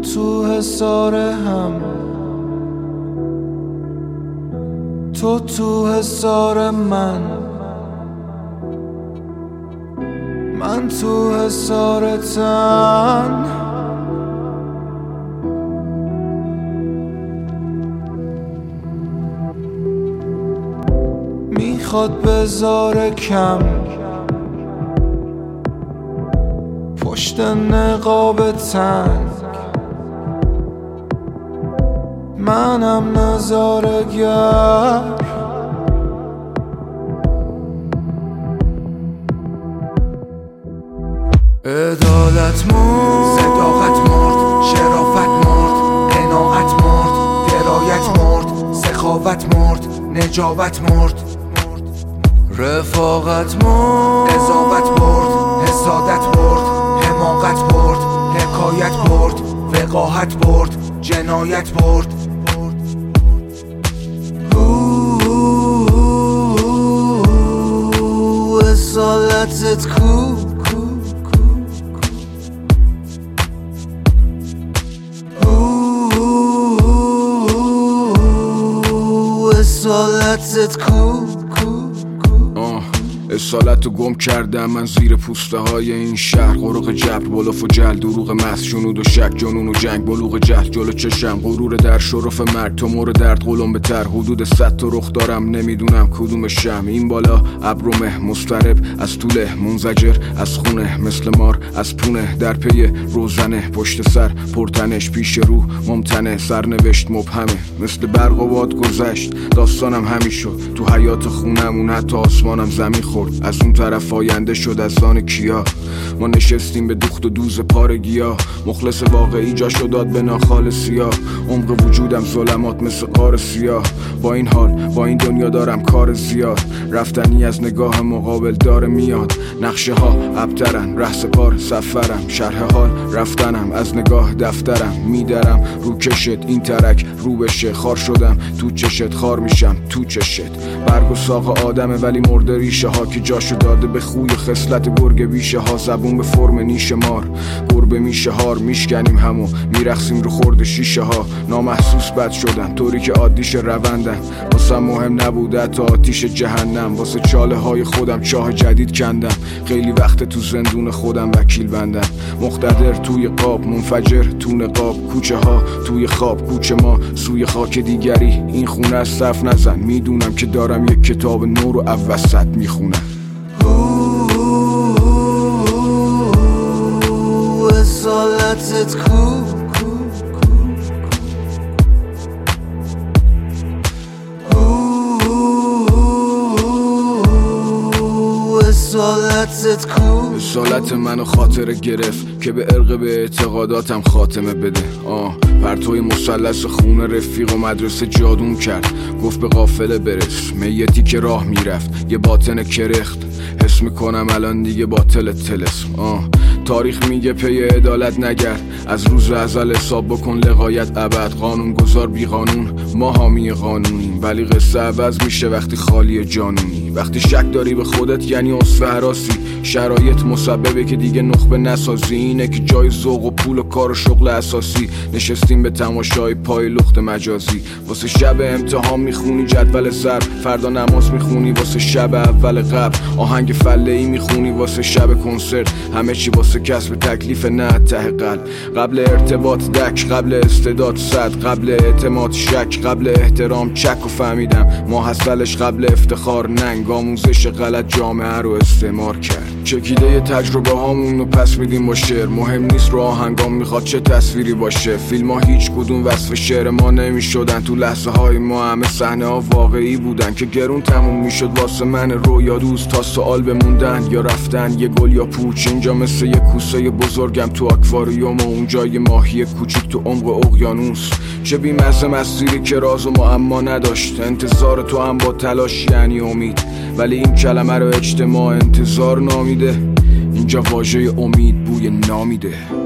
تو حصار هم، تو حصار من تو حصار تن. میخواد بذاره کم پشت نقاب تنگ، منم نظاره‌گر. عدالت مرد، صداقت مرد، شرافت مرد، قناعت مرد، درایت مرد، سخاوت مرد، نجابت مرد، رفاقت مرد، قضاوت برد، حسادت برد، حماقت برد، حکایت برد، وقاحت برد، جنایت برد. اصالتت کو اصالتت کو. اصالت رو گم کردم من زیر پوسته های این شهر. غرق جبر، بلوف و جل، دروغ محض، جنود و شک، جنون و جنگ، بلوغ جهل جلو چشم، غرور در شرف مرگ، تو مور درد قلم به تر. حدود 100 تا رخ دارم نمیدونم کدومشم. این بالا ابر و مه مضطرب، از طوله منزجر، از خونه مثل مار، از پونه در پی روزنه، پشت سر پرتنش، پیش رو ممتنه، سرنوشت مبهمه، مثل برق و باد گذشت. داستانم همین شد تو حیات خونمون، حتی آسمانم زمین خورد. از اون طرف آینده شد از آن کیا. ما نشستیم به دوخت و دوز پارگیا، مخلص واقعی جاشو داد به ناخال سیاه. عمق وجودم ظلمات مثل قار سیاه. با این حال با این دنیا دارم کار زیاد، رفتنی از نگاه مقابل داره میاد. نقشه ها ابترن، ره سپار سفرم، شرح حال رفتنم، از نگاه دفترم میدرم. رو کشت این ترک رو بشه، خار شدم تو چشت، خار میشم تو چشت. برگ و ساق آدمه ولی مرده ریشه ها، که جاشو داده به خوی خصلت گرگ بیشه ها. زبون به فرم نیش مار، گربه میشه هار، میشکنیم همو میرخسیم رو خورد شیشه ها. نامحسوس بد شدن طوری که عادیش روندن، واسه مهم نبوده تا آتیش جهنم. واسه چاله های خودم چاه جدید کندم، خیلی وقت تو زندون خودم وکیل بندم. مقتدر توی قاب، منفجر تو نقاب، کوچه ها توی خواب، کوچه ما سوی خاک دیگری. این خونه از صف نزن، میدونم که دارم یک کتاب نو رو وسط میخونم. اصالتت کو اصالتت کو. اصالت منو خاطره گرفت که به عرق به اعتقاداتم خاتمه بده. پرتوی مثلث خون رفیق و مدرسه جادوم کرد، گفت به قافله برس. میتی که راه میرفت یه باطن کرخت، حس میکنم الان دیگه باطل تلسم. تاریخ میگه پی عدالت نگرد، از روز ازل حساب بکن لغایت ابد. قانون گذار بی قانون، ما حامی قانونیم، ولی قصه عوض میشه وقتی خالی جانونی. وقتی شک داری به خودت یعنی اصفه هراسی، شرایط مسببه که دیگه نخبه نسازی. اینه که جای ذوق و پول و کار و شغل اساسی، نشستیم به تماشای پای لخت مجازی. واسه شب امتحان میخونی جدول ضرب، فردا نماز میخونی واسه شب اول قبل. آهنگ فله‌ای میخونی واسه شب کنسرت، همه چی واسه کسب تکلیف نه ته قلب. قبل ارتباط دک، قبل استعداد صد، قبل اعتماد شک، قبل احترام چک. و فهمیدم ما حاصلش قبل افتخار ننگ، آموزش غلط جامعه رو استعمار کرد. چکیده تجربه هامون رو پس میدیم با شعر، مهم نیست رو آهنگام میخواد چه تصویری باشه. فیلم ها هیچ کدوم وصف شعر ما نمیشدن، تو لحظه های ما همه صحنه ها واقعی بودن که گرون تموم میشد واسه من رویا دوست. تا سوال بموندن یا رفتن، یه گل یا پوچ. اینجا مثل یه کوسه بزرگم تو آکواریوم، و اونجا یه ماهی کوچیک تو عمق اقیانوس. چه بی‌مزه مسیری که راز و معما نداشت، انتظار تو هم با تلاش یعنی امید، ولی این کلمه رو اجتماع انتظار نامیده. اینجا واژه امید بوی نامیده.